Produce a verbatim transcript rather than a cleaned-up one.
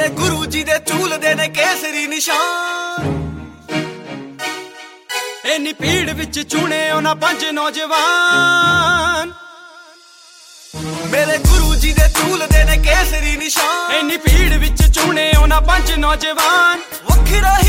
ਮੇਰੇ ਗੁਰੂ ਜੀ ਦੇ ਝੂਲਦੇ ਨੇ ਕੇਸਰੀ ਨਿਸ਼ਾਨ। ਇੰਨੀ ਭੀੜ ਵਿੱਚ ਚੁਣੇ ਉਹਨਾਂ ਪੰਜ ਨੌਜਵਾਨ, ਮੇਰੇ ਗੁਰੂ ਜੀ ਦੇ ਝੂਲਦੇ ਨੇ ਕੇਸਰੀ ਨਿਸ਼ਾਨ। ਇੰਨੀ ਭੀੜ ਵਿੱਚ ਚੁਣੇ ਉਹਨਾਂ ਪੰਜ ਨੌਜਵਾਨ, ਵੱਖਰਾ